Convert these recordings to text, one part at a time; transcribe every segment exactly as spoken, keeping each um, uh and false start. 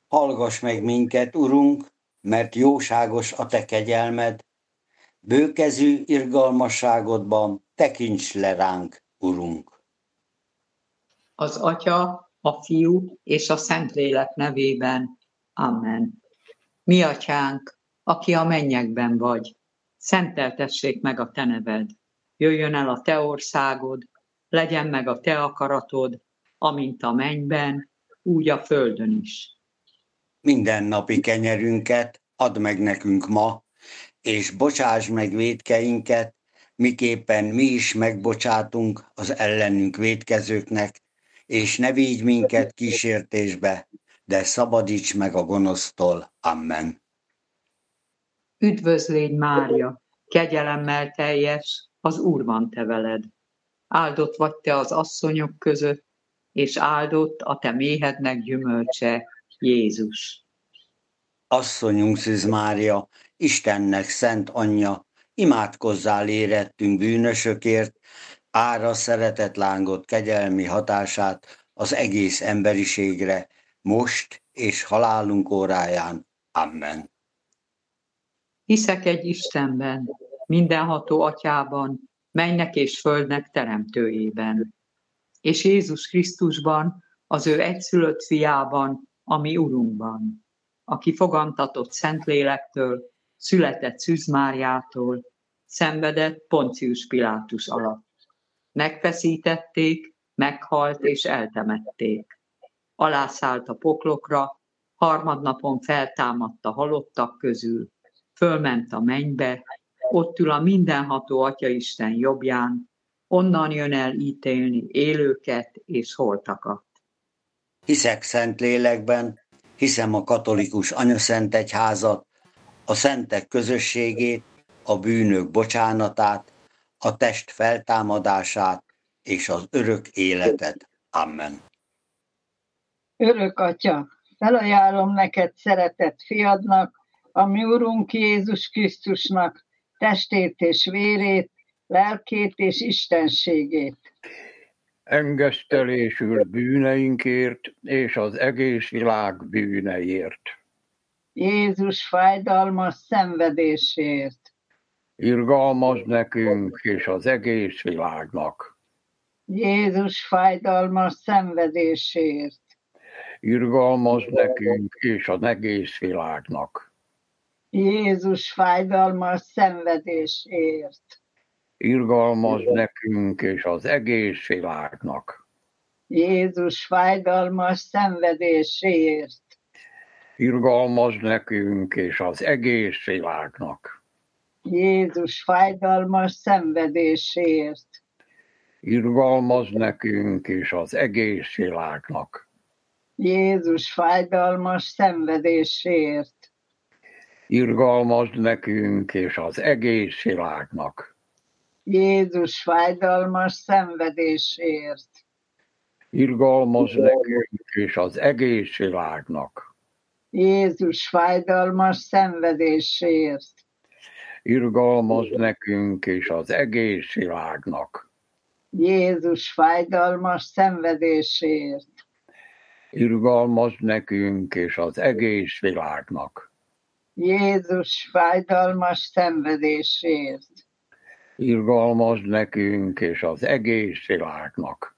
Hallgass meg minket, Urunk, mert jóságos a te kegyelmed, bőkezű irgalmasságodban tekints le ránk, Urunk. Az Atya, a Fiú és a Szentlélek nevében. Amen. Mi Atyánk, aki a mennyekben vagy, szenteltessék meg a te neved. Jöjjön el a te országod, legyen meg a te akaratod, amint a mennyben, úgy a földön is. Minden napi kenyerünket add meg nekünk ma, és bocsáss meg vétkeinket, miképpen mi is megbocsátunk az ellenünk vétkezőknek, és ne vigy minket kísértésbe, de szabadíts meg a gonosztól. Amen. Üdvözlégy Mária, kegyelemmel teljes, az Úr van te veled. Áldott vagy te az asszonyok között, és áldott a te méhednek gyümölcse, Jézus. Asszonyunk Szűz Mária, Istennek szent anyja, imádkozzál érettünk bűnösökért, ára szeretet lángot kegyelmi hatását az egész emberiségre, most és halálunk óráján. Amen. Hiszek egy Istenben, mindenható Atyában, mennek és földnek teremtőjében, és Jézus Krisztusban, az ő egyszülött fiában, a mi Urunkban, aki fogantatott Szentlélektől, született Szűz Máriától, szenvedett Poncius Pilátus alatt. Megfeszítették, meghalt és eltemették. Alászállt a poklokra, harmadnapon feltámadt a halottak közül, fölment a mennybe, ott ül a mindenható Atyaisten jobbján, onnan jön el ítélni élőket és holtakat. Hiszek szent lélekben, hiszem a katolikus anyaszent egyházat, a szentek közösségét, a bűnök bocsánatát, a test feltámadását és az örök életet. Amen. Örök Atya, felajánlom neked szeretett fiadnak, a mi Urunk Jézus Krisztusnak testét és vérét, lelkét és istenségét. Engesztelésül bűneinkért és az egész világ bűneiért. Jézus fájdalmas szenvedésért. Irgalmazd nekünk és az egész világnak. Jézus fájdalmas szenvedésért. Irgalmazd nekünk és az egész világnak. Jézus fájdalmas szenvedésért. Irgalmazd nekünk és az egész világnak. Jézus fájdalmas szenvedésért. Irgalmazd nekünk és az egész világnak. Jézus fájdalmas szenvedésért. Irgalmazd nekünk és az egész világnak. Jézus fájdalmas szenvedésért. Irgalmazd nekünk és az egész világnak. Jézus fájdalmas szenvedésért. Irgalmazd nekünk és az egész világnak. Jézus fájdalmas szenvedésért. Irgalmazd nekünk és az egész világnak. Jézus fájdalmas szenvedésért. Irgalmazd nekünk és az egész világnak. Jézus fájdalmas szenvedésért. Irgalmazd nekünk és az egész világnak.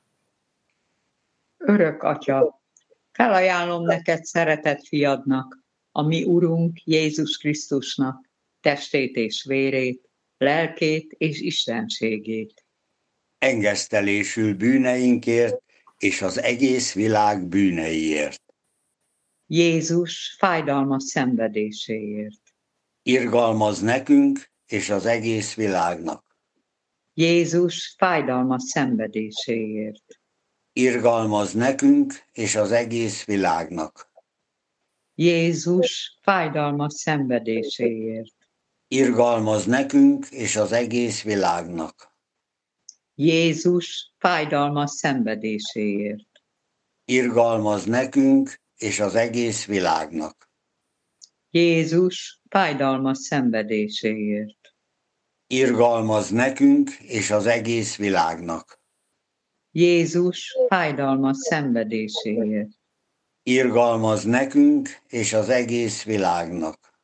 Örök Atya, felajánlom neked szeretett fiadnak, a mi Urunk Jézus Krisztusnak, testét és vérét, lelkét és istenségét. Engesztelésül bűneinkért és az egész világ bűneiért. Jézus fájdalmas szenvedéséért. Irgalmaz nekünk és az egész világnak. Jézus fájdalmas szenvedéséért. Irgalmaz nekünk és az egész világnak. Jézus fájdalmas szenvedéséért. Irgalmaz nekünk és az egész világnak. Jézus fájdalmas szenvedéséért. Irgalmaz nekünk és az egész világnak. Jézus fájdalmas szenvedéséért. Irgalmaz nekünk és az egész világnak. Jézus fájdalmas szenvedéséért. irgalmaz nekünk és az egész világnak.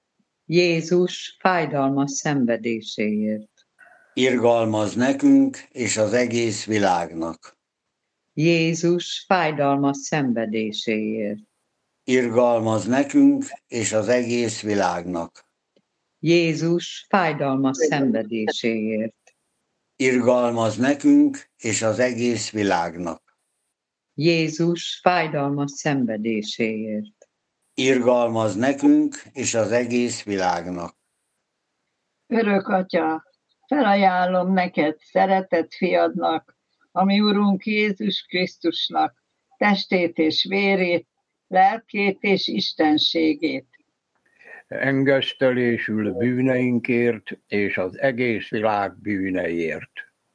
Jézus fájdalmas szenvedéséért. Irgalmaz nekünk és az egész világnak. Jézus fájdalmas szenvedéséért. Irgalmaz nekünk és az egész világnak. Jézus fájdalmas szenvedéséért. Irgalmaz nekünk és az egész világnak. Jézus fájdalmas szenvedéséért. Irgalmaz nekünk és az egész világnak. Örök Atya, felajánlom neked szeretett fiadnak, ami Urunk Jézus Krisztusnak, testét és vérét, lelkét és istenségét. Engesztelésül bűneinkért és az egész világ bűneiért.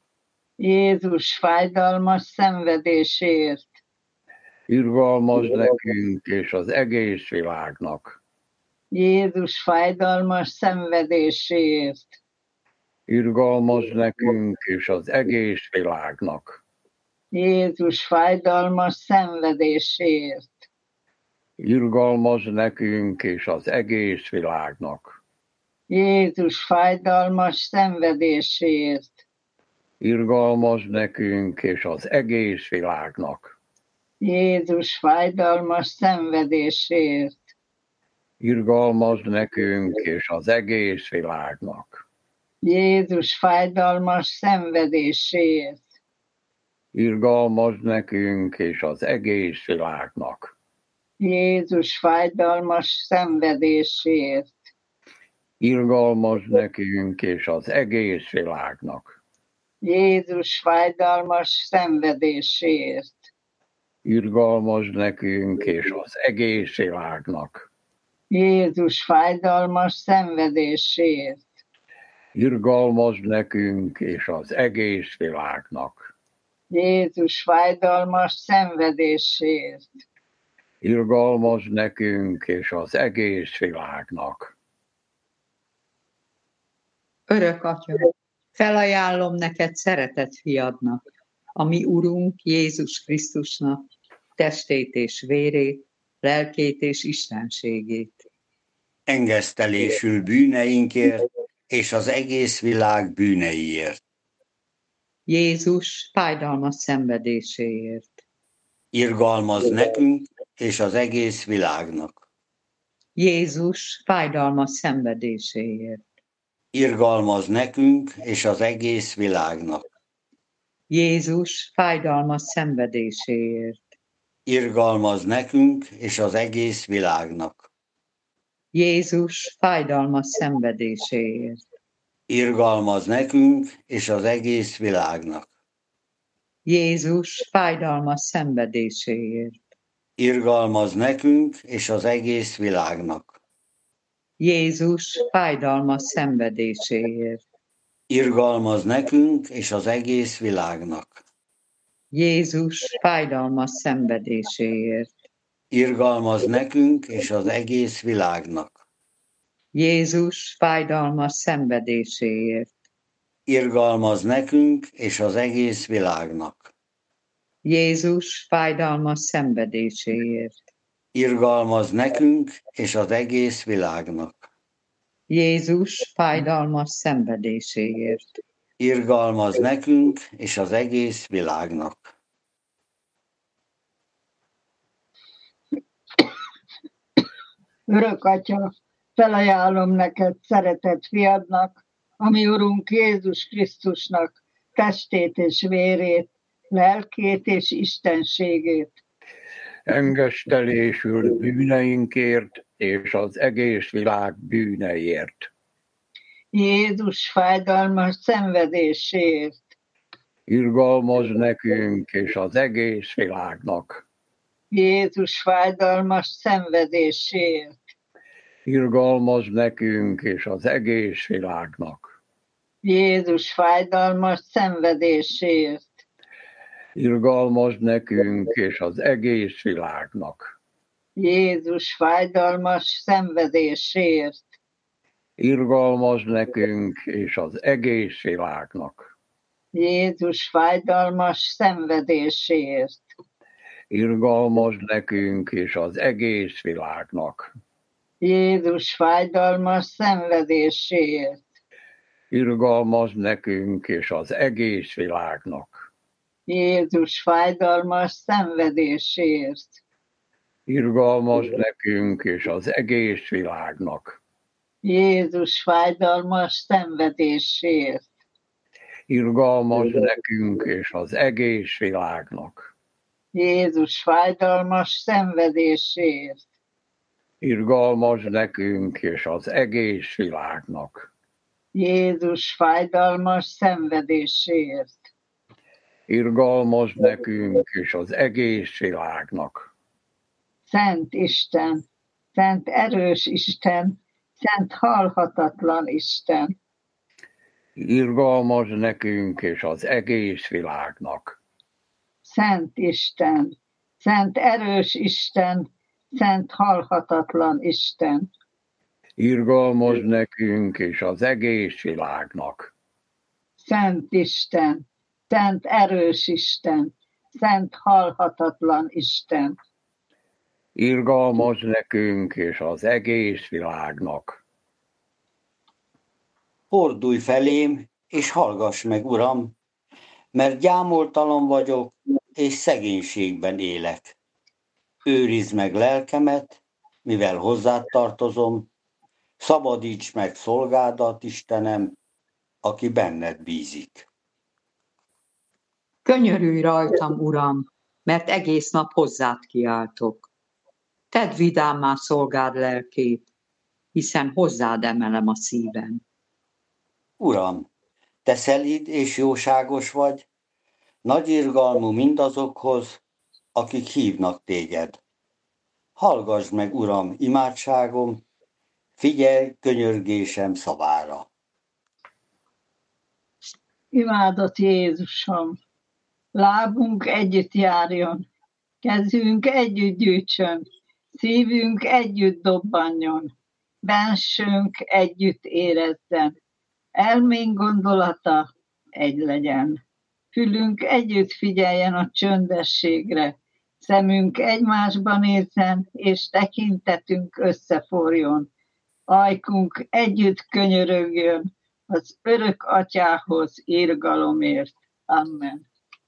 Jézus fájdalmas szenvedéséért. Irgalmaz nekünk és az egész világnak. Jézus fájdalmas szenvedéséért. Irgalmaz nekünk és az egész világnak. Jézus fájdalmas szenvedéséért. Irgalmaz nekünk és az egész világnak. Jézus fájdalmas szenvedéséért. Irgalmaz nekünk és az egész világnak. Jézus fájdalmas szenvedéséért. Irgalmaz nekünk és az egész világnak. Jézus fájdalmas szenvedéséért. Irgalmaz nekünk és az egész világnak. Jézus fájdalmas szenvedéséért. Irgalmaz nekünk és az egész világnak. Jézus fájdalmas szenvedéséért. Irgalmaz nekünk és az egész világnak. Jézus fájdalmas szenvedéséért. Irgalmaz nekünk és az egész világnak. Jézus fájdalmas szenvedéséért. Irgalmaz nekünk és az egész világnak. Örök Atya, felajánlom neked szeretett fiadnak, ami Urunk Jézus Krisztusnak, testét és vérét, lelkét és istenségét. Engesztelésül bűneinkért és az egész világ bűneiért. Jézus fájdalmas szenvedéséért. Irgalmaz nekünk és az egész világnak. Jézus fájdalmas szenvedéséért. Irgalmaz nekünk és az egész világnak. Jézus fájdalmas szenvedéséért. Irgalmaz nekünk és az egész világnak. Jézus fájdalmas szenvedéséért. Irgalmaz nekünk és az egész világnak. Jézus fájdalmas szenvedéséért. Irgalmaz nekünk és az egész világnak. Jézus fájdalmas szenvedéséért. Irgalmaz nekünk és az egész világnak. Jézus fájdalmas szenvedéséért. Irgalmaz nekünk és az egész világnak. Jézus fájdalmas szenvedéséért. Irgalmaz nekünk és az egész világnak. Jézus fájdalmas szenvedéséért. Irgalmaz nekünk és az egész világnak. Jézus fájdalmas szenvedéséért. Irgalmaz nekünk és az egész világnak. Örök Atya, felajánlom neked szeretett fiadnak, ami Urunk Jézus Krisztusnak, testét és vérét, lelkét és istenségét. Engesztelésül bűneinkért és az egész világ bűneiért. Jézus fájdalmas szenvedéséért. Irgalmaz nekünk és az egész világnak. Jézus fájdalmas szenvedéséért. Irgalmaz nekünk és az egész világnak. Jézus fájdalmas szenvedéséért. Irgalmaz nekünk és az egész világnak. Jézus fájdalmas szenvedéséért. Irgalmaz nekünk és az egész világnak. Jézus fájdalmas szenvedéséért. Irgalmaz nekünk és az egész világnak. Jézus fájdalmas szenvedéséért. Irgalmaz nekünk és az egész világnak. Jézus fájdalmas szenvedéséért. Irgalmaz nekünk és az egész világnak. Jézus fájdalmas szenvedéséért. Irgalmaz nekünk és az egész világnak. Jézus fájdalmas szenvedéséért. Irgalmaz nekünk és az egész világnak. Jézus fájdalmas szenvedéséért. Irgalmaz nekünk és az egész világnak. Szent Isten, szent erős Isten, szent halhatatlan Isten. Irgalmaz nekünk és az egész világnak. Szent Isten, szent erős Isten, szent halhatatlan Isten. Irgalmaz nekünk és az egész világnak. Szent Isten, szent erős Isten, szent halhatatlan Isten. Irgalmaz nekünk és az egész világnak. Fordulj felém, és hallgass meg, Uram, mert gyámoltalan vagyok, és szegénységben élek. Őrizd meg lelkemet, mivel hozzád tartozom, szabadíts meg szolgádat, Istenem, aki benned bízik. Könyörülj rajtam, Uram, mert egész nap hozzád kiáltok. Tedd vidámmá szolgád lelkét, hiszen hozzád emelem a szívem. Uram, te szelíd és jóságos vagy, nagy irgalmú mindazokhoz, akik hívnak téged. Hallgass meg, Uram, imádságom, figyelj könyörgésem szavára. Imádott Jézusom, lábunk együtt járjon, kezünk együtt gyűjtsön, szívünk együtt dobbanjon, bensőnk együtt érezzen, elménk gondolata egy legyen. Fülünk együtt figyeljen a csöndességre, szemünk egymásba nézzen, és tekintetünk összeforjon. Ajkunk együtt könyörögjön az örök atyához irgalomért. Amen.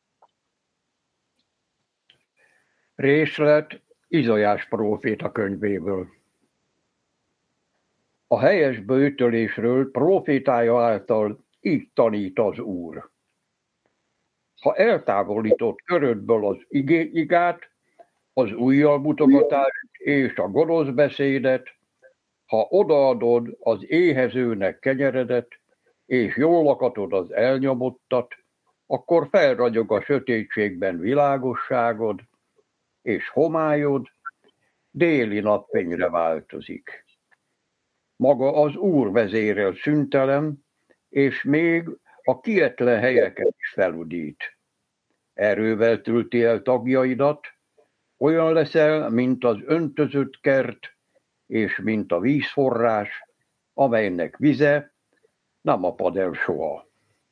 Részlet Izaiás próféta könyvéből. A helyes böjtölésről prófétája által így tanít az Úr. Ha eltávolított körödből az igát, az ujjal mutogatást és a gonosz beszédet, ha odaadod az éhezőnek kenyeredet, és jól lakatod az elnyomottat, akkor felragyog a sötétségben világosságod, és homályod déli napfényre változik. Maga az Úr vezérel szüntelen, és még a kietlen helyeket is feludít. Erővel tölti el tagjaidat, olyan leszel, mint az öntözött kert, és mint a vízforrás, amelynek vize nem apad el soha.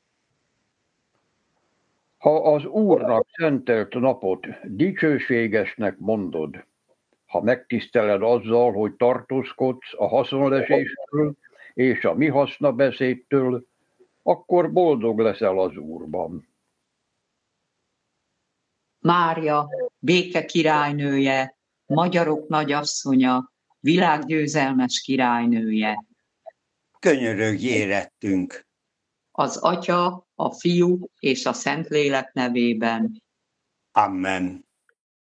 Ha az Úrnak szentelt napot dicsőségesnek mondod, ha megtiszteled azzal, hogy tartózkodsz a haszonleséstől és a mi hasznabeszédtől, akkor boldog leszel az Úrban. Mária, béke királynője, magyarok nagyasszonya, világgyőzelmes királynője. Könyörögj érettünk. Az Atya, a Fiú és a Szentlélek nevében. Amen.